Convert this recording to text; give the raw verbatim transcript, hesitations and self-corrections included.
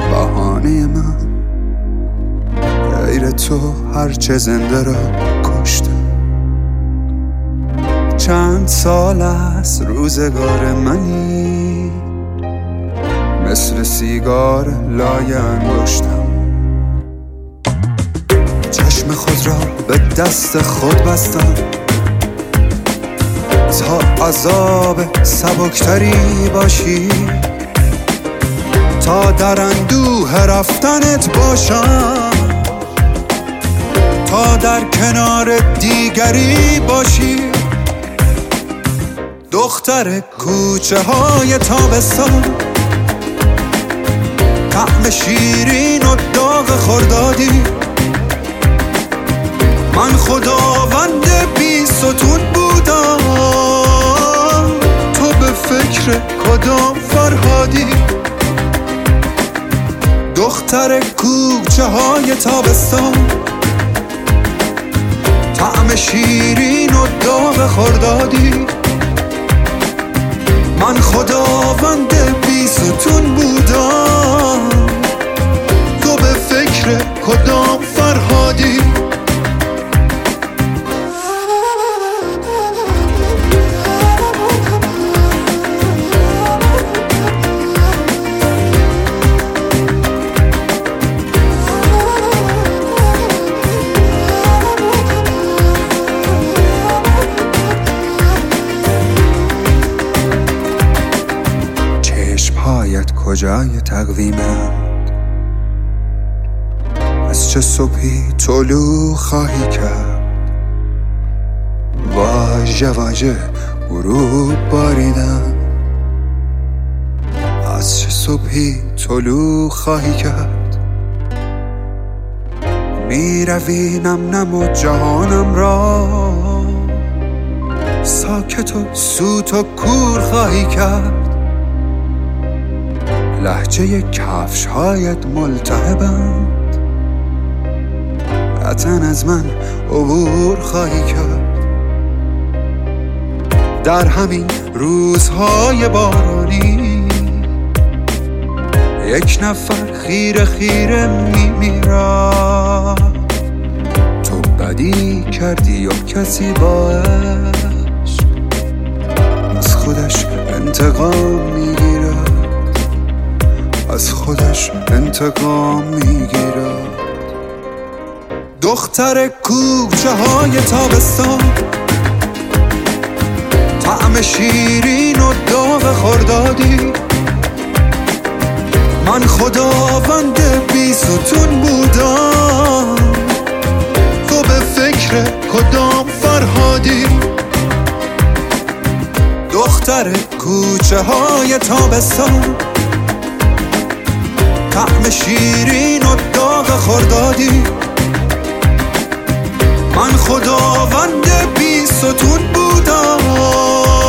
بهانه من، غیر تو هرچه زنده را کشته. چند سال از روزگار منی، مثل سیگار لای انگشتم. چشم خود را به دست خود بستم تا عذاب سبکتری باشی، تا در اندوه رفتنت باشم، تا در کنار دیگری باشی. دختر کوچه های تابستان، طعم شیرین و داغ خردادی. من خداوند بی ستون بودم، تو به فکر کدام فرهادی؟ دختر کوچه های تابستان، طعم شیرین و داغ خردادی. من خداوند بی ستون بودم، تو به فکر کدام فرهادی؟ کجای تقویمند، از چه صبحی طلوع خواهی کرد؟ واژه واژه غروب باریدن، از چه صبحی طلوع خواهی کرد؟ می روی نم نم و جهانم را ساکت و سوت و کور خواهی کرد. لهجه کفش هایت ملتهبند، قطعاً از من عبور خواهی کرد. در همین روزهای بارانی، یک نفر خیره خیره میمیرد. تو بدی کردی یا کسی با عشق از خودش انتقام میگیرد، از خودش انتقام میگیرد. دختر کوچه های تابستان، طعم شیرین و داغ خردادی. من خداوند بی ستون بودم، تو به فکر کدام فرهادی؟ دختر کوچه های تابستان، طعم شیرین و داغ خردادی. من خداوند بی ستون بودم،